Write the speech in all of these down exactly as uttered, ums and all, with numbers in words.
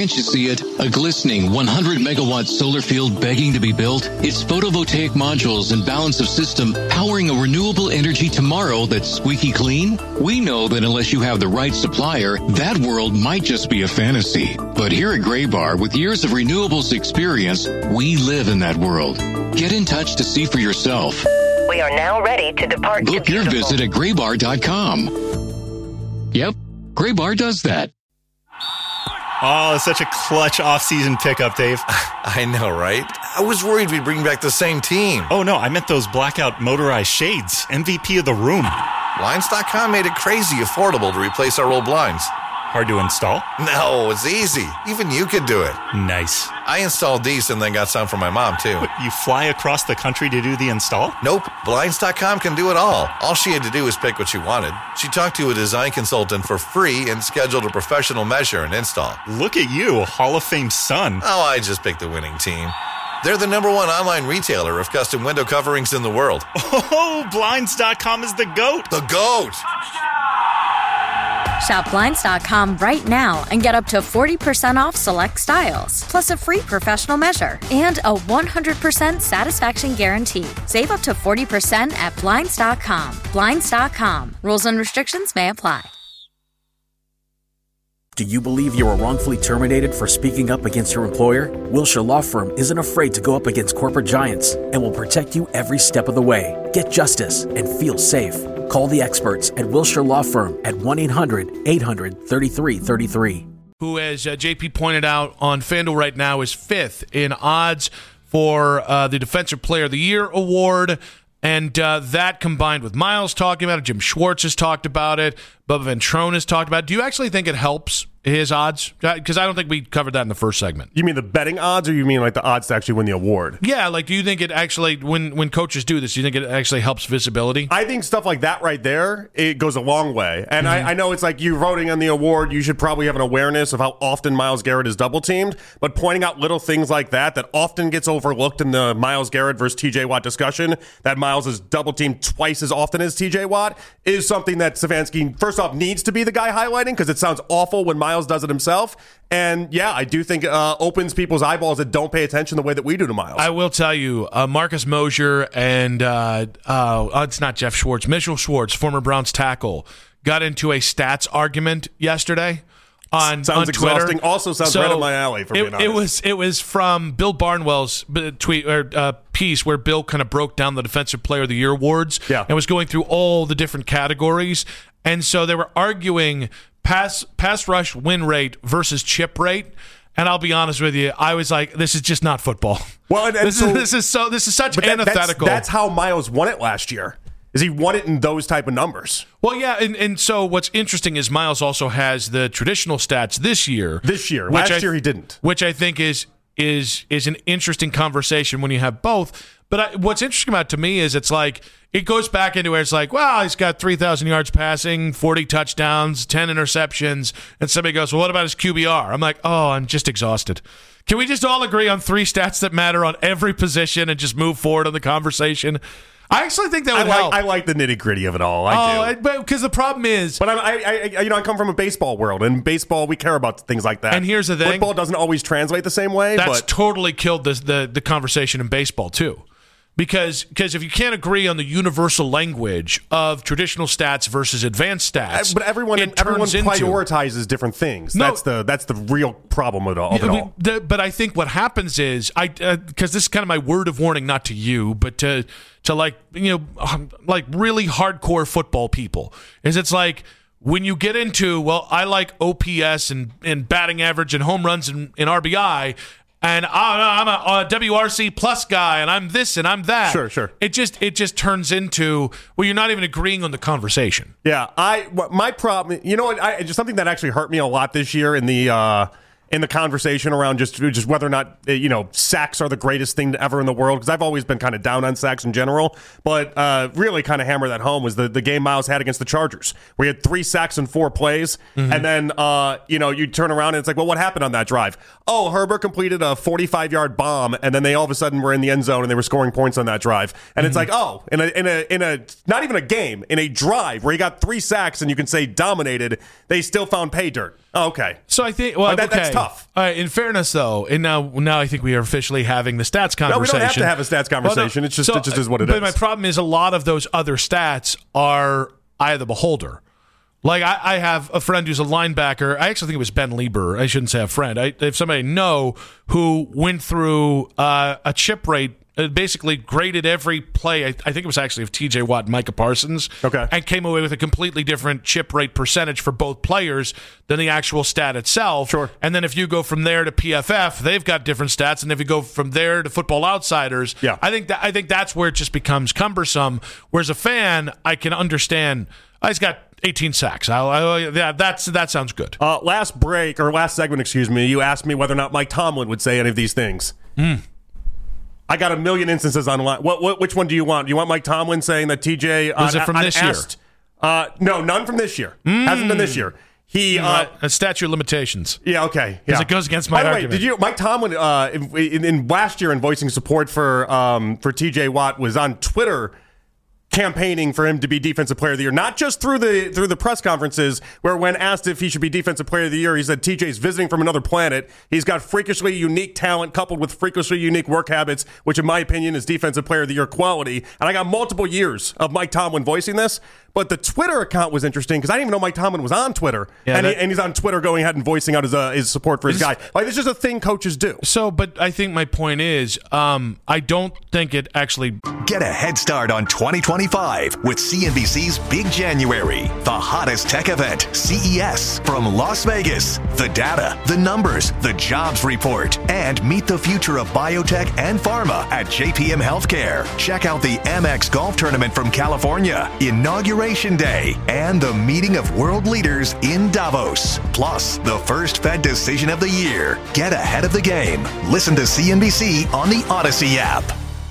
Can't you see it? A glistening one hundred megawatt solar field begging to be built? It's photovoltaic modules and balance of system powering a renewable energy tomorrow that's squeaky clean? We know that unless you have the right supplier, that world might just be a fantasy. But here at Graybar, with years of renewables experience, we live in that world. Get in touch to see for yourself. We are now ready to depart. Book your visit at graybar dot com. Yep, Graybar does that. Oh, it's such a clutch off-season pickup, Dave. I know, right? I was worried we'd bring back the same team. Oh, no, I meant those blackout motorized shades. M V P of the room. Blinds dot com made it crazy affordable to replace our old blinds. Hard to install? No, it's easy. Even you could do it. Nice. I installed these and then got some for my mom, too. What, you fly across the country to do the install? Nope. Blinds dot com can do it all. All she had to do was pick what she wanted. She talked to a design consultant for free and scheduled a professional measure and install. Look at you, Hall of Fame son. Oh, I just picked the winning team. They're the number one online retailer of custom window coverings in the world. Oh, Blinds dot com is the GOAT. The GOAT! Shop Blinds dot com right now and get up to forty percent off select styles, plus a free professional measure and a one hundred percent satisfaction guarantee. Save up to forty percent at Blinds dot com. Blinds dot com. Rules and restrictions may apply. Do you believe you were wrongfully terminated for speaking up against your employer? Wilshire Law Firm isn't afraid to go up against corporate giants and will protect you every step of the way. Get justice and feel safe. Call the experts at Wilshire Law Firm at one eight hundred eight hundred thirty-three thirty-three. Who, as uh, J P pointed out on FanDuel right now, is fifth in odds for uh, the Defensive Player of the Year award. And uh, that combined with Miles talking about it, Jim Schwartz has talked about it, Bubba Ventrone has talked about it. Do you actually think it helps his odds? Because I don't think we covered that in the first segment. You mean the betting odds, or you mean like the odds to actually win the award? Yeah, like do you think it actually, when, when coaches do this, do you think it actually helps visibility? I think stuff like that right there, it goes a long way. And Mm-hmm. I, I know it's like you voting on the award, you should probably have an awareness of how often Myles Garrett is double teamed, but pointing out little things like that that often gets overlooked in the Myles Garrett versus T J Watt discussion, that Myles is double teamed twice as often as T J Watt, is something that Stefanski, first off, needs to be the guy highlighting, because it sounds awful when Myles does it himself. And yeah, I do think uh, opens people's eyeballs that don't pay attention the way that we do to Myles. I will tell you, uh, Marcus Mosher and uh, uh, it's not Jeff Schwartz, Mitchell Schwartz, former Browns tackle, got into a stats argument yesterday on, sounds on Twitter. Exhausting. Also sounds so right up my alley, for it, being honest. It was it was from Bill Barnwell's tweet or uh, piece where Bill kind of broke down the Defensive Player of the Year awards yeah. and was going through all the different categories. And so they were arguing pass pass rush win rate versus chip rate. And I'll be honest with you, I was like, this is just not football. Well, and, and this, so, is, this is so this is such that, antithetical. That's, that's how Myles won it last year. Is he won it in those type of numbers? Well, yeah, and, and so what's interesting is Myles also has the traditional stats this year. This year. Which Last I, year he didn't. Which I think is is is an interesting conversation when you have both. But I, what's interesting about it to me is it's like it goes back into where it's like, well, he's got three thousand yards passing, forty touchdowns, ten interceptions, and somebody goes, well, what about his Q B R? I'm like, oh, I'm just exhausted. Can we just all agree on three stats that matter on every position and just move forward on the conversation? I actually think that would I like, help. I like the nitty gritty of it all. I oh, do. Because the problem is, but I, I, I, you know, I come from a baseball world, and baseball we care about things like that. And here's the thing: football doesn't always translate the same way. That's but totally killed the, the the conversation in baseball too, because because if you can't agree on the universal language of traditional stats versus advanced stats, but everyone it everyone turns into, prioritizes different things. No, that's the that's the real problem of it all. Of it we, all. the, but I think what happens is I because uh, this is kind of my word of warning, not to you, but to to like you know um, like really hardcore football people, is it's like when you get into, well, I like O P S and, and batting average and home runs and, and R B I. And I'm a, a W R C plus guy, and I'm this and I'm that. Sure, sure. It just it just turns into, well, you're not even agreeing on the conversation. Yeah, I my problem. You know what? I just something that actually hurt me a lot this year in the uh, in the conversation around just just whether or not you know sacks are the greatest thing ever in the world, because I've always been kind of down on sacks in general. But uh, really, kind of hammer that home was the the game Myles had against the Chargers. We had three sacks in four plays, mm-hmm. and then uh, you know you turn around and it's like, well, what happened on that drive? Oh, Herbert completed a forty-five yard bomb, and then they all of a sudden were in the end zone and they were scoring points on that drive. And mm-hmm. it's like, oh, in a in a in a not even a game, in a drive where he got three sacks and you can say dominated, they still found pay dirt. Oh, okay. So I think, well, oh, that, okay. that's tough. All right, in fairness, though, and now now I think we are officially having the stats conversation. No, we don't have to have a stats conversation. Well, no, it's just, so, it just is what it but is. But my problem is a lot of those other stats are eye of the beholder. Like, I, I have a friend who's a linebacker. I actually think it was Ben Lieber. I shouldn't say a friend. I have somebody I know who went through uh, a chip rate, uh, basically graded every play. I, I think it was actually of T J Watt and Micah Parsons. Okay. And came away with a completely different chip rate percentage for both players than the actual stat itself. Sure. And then if you go from there to P F F, they've got different stats. And if you go from there to Football Outsiders, yeah. I think that I think that's where it just becomes cumbersome. Whereas a fan, I can understand. Oh, he's got eighteen sacks. I, I, yeah, that's that sounds good. Uh, last break or last segment, excuse me. You asked me whether or not Mike Tomlin would say any of these things. Mm. I got a million instances online. What, what? Which one do you want? Do you want Mike Tomlin saying that T J was uh, it from this asked, year? Uh, no, none from this year. Mm. Hasn't been this year. He uh, a statute of limitations. Yeah, okay. Because yeah. it goes against my By the way, argument. did you? Mike Tomlin uh, in, in, in last year in voicing support for um, for T J Watt was on Twitter, campaigning for him to be Defensive Player of the Year, not just through the through the press conferences, where when asked if he should be Defensive Player of the Year, he said T J's visiting from another planet. He's got freakishly unique talent coupled with freakishly unique work habits, which in my opinion is Defensive Player of the Year quality. And I got multiple years of Mike Tomlin voicing this. But the Twitter account was interesting because I didn't even know Mike Tomlin was on Twitter. Yeah, and, that, he, and he's on Twitter going ahead and voicing out his, uh, his support for his guy. Like, it's just a thing coaches do. So, but I think my point is, um, I don't think it actually... Get a head start on twenty twenty-five with C N B C's Big January, the hottest tech event, C E S, from Las Vegas. The data, the numbers, the jobs report, and meet the future of biotech and pharma at J P M Healthcare. Check out the Amex Golf Tournament from California, Inauguration Day, and the meeting of world leaders in Davos. Plus, the first Fed decision of the year. Get ahead of the game. Listen to C N B C on the Odyssey app.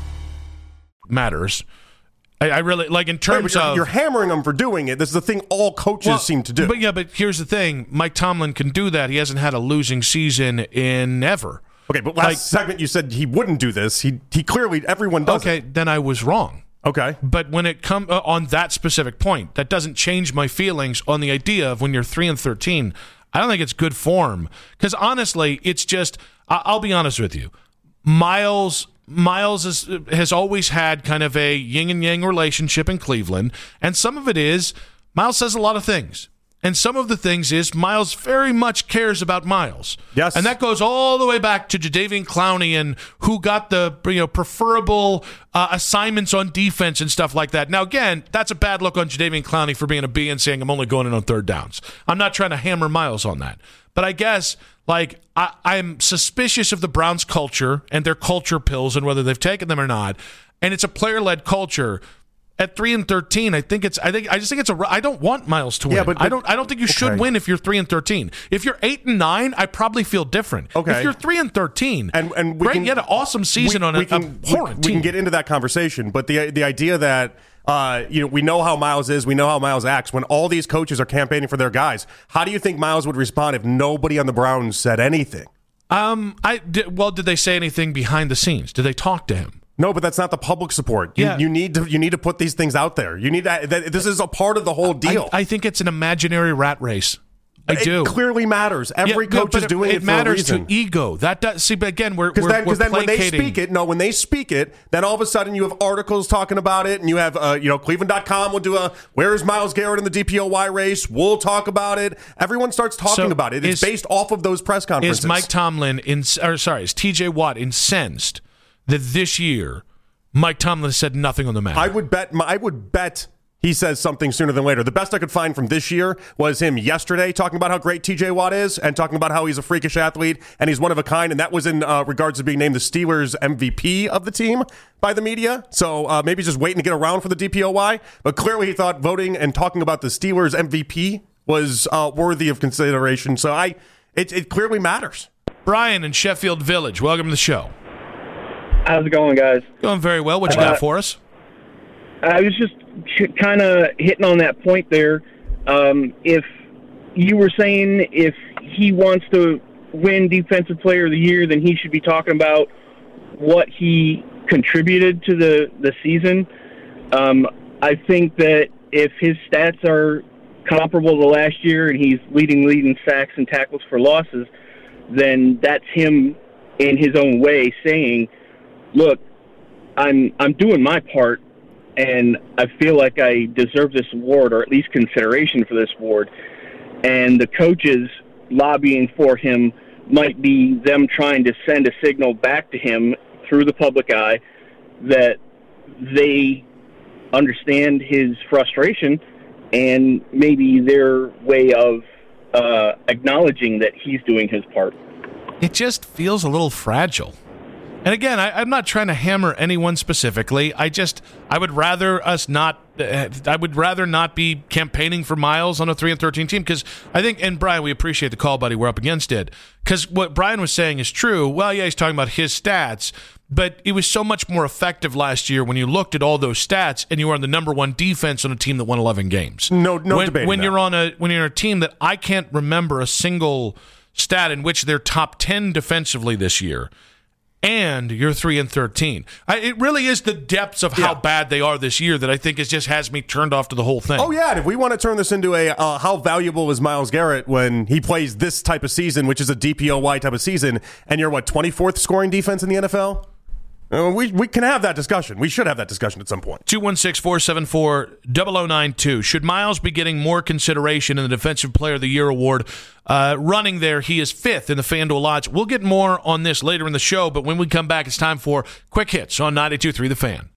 Matters. I, I really, like in terms Wait, you're, of... You're hammering them for doing it. This is the thing all coaches well, seem to do. But yeah, but here's the thing. Mike Tomlin can do that. He hasn't had a losing season in ever. Okay, but last like, segment you said he wouldn't do this. He he clearly, everyone does Okay, it. then I was wrong. Okay. But when it comes uh, on that specific point, that doesn't change my feelings on the idea of when you're three and thirteen. I don't think it's good form. Because honestly, it's just, I- I'll be honest with you. Miles... Miles is, has always had kind of a yin and yang relationship in Cleveland, and some of it is Miles says a lot of things, and some of the things is Miles very much cares about Miles. Yes, and that goes all the way back to Jadeveon Clowney and who got the you know preferable uh, assignments on defense and stuff like that. Now, again, that's a bad look on Jadeveon Clowney for being a B and saying I'm only going in on third downs. I'm not trying to hammer Miles on that, but I guess. Like, I, I'm suspicious of the Browns' culture and their culture pills and whether they've taken them or not. And it's a player-led culture. At three and thirteen, I think it's. I think I just think it's a. I don't want Miles to win. Yeah, but, but I don't. I don't think you okay. should win if you're three and thirteen. If you're eight and nine, I probably feel different. Okay. If you're three and thirteen, and and we great, can, you had an awesome season we, on a, we can, a horrid we, team. we can get into that conversation, but the the idea that. Uh, you know, we know how Miles is. We know how Miles acts. When all these coaches are campaigning for their guys, how do you think Miles would respond if nobody on the Browns said anything? Um, I did, well, did they say anything behind the scenes? Did they talk to him? No, but that's not the public support. You, Yeah. you need to you need to put these things out there. You need to, that, this is a part of the whole deal. I, I think it's an imaginary rat race. I it do. clearly matters. Every Yeah, coach but is doing it, it, it for matters a reason. to ego. That does see, but again, we're Because we're, then, we're then when they placating. speak it, no, when they speak it, then all of a sudden you have articles talking about it, and you have, uh, you know, Cleveland dot com will do a "Where is Myles Garrett in the D P O Y race?" We'll talk about it. Everyone starts talking So about it. It's is- based off of those press conferences. Is Mike Tomlin in? Or sorry, is T J Watt incensed that this year Mike Tomlin said nothing on the matter? I would bet. I would bet. He says something sooner than later. The best I could find from this year was him yesterday talking about how great T J Watt is and talking about how he's a freakish athlete and he's one of a kind. And that was in uh, regards to being named the Steelers M V P of the team by the media. So uh, maybe he's just waiting to get around for the D P O Y. But clearly he thought voting and talking about the Steelers M V P was uh, worthy of consideration. So I, it, it clearly matters. Brian in Sheffield Village, welcome to the show. How's it going, guys? Going very well. What you Uh, got for us? I was just ch- kind of hitting on that point there. Um, if you were saying if he wants to win Defensive Player of the Year, then he should be talking about what he contributed to the, the season. Um, I think that if his stats are comparable to last year and he's leading leading sacks and tackles for losses, then that's him in his own way saying, look, I'm I'm doing my part, and I feel like I deserve this award, or at least consideration for this award. And the coaches lobbying for him might be them trying to send a signal back to him through the public eye that they understand his frustration, and maybe their way of uh, acknowledging that he's doing his part. It just feels a little fragile. And again, I, I'm not trying to hammer anyone specifically. I just, I would rather us not, uh, I would rather not be campaigning for Miles on a three and thirteen team, because I think, and Brian, we appreciate the call, buddy. We're up against it. Because what Brian was saying is true. Well, yeah, he's talking about his stats, but it was so much more effective last year when you looked at all those stats and you were on the number one defense on a team that won eleven games. No, no when, debating when that. you're on a when you're on a team that I can't remember a single stat in which they're top ten defensively this year, and you're three and thirteen. I, it really is the depths of how yeah. bad they are this year that I think is just has me turned off to the whole thing. Oh, yeah. And if we want to turn this into a uh, how valuable is Myles Garrett when he plays this type of season, which is a D P O Y type of season, and you're, what, twenty-fourth scoring defense in the N F L? Uh, we we can have that discussion. We should have that discussion at some point. two one six, four seven four, zero zero nine two. Should Miles be getting more consideration in the Defensive Player of the Year award? Uh, running there, he is fifth in the FanDuel odds. We'll get more on this later in the show, but when we come back, it's time for Quick Hits on ninety-two point three The Fan.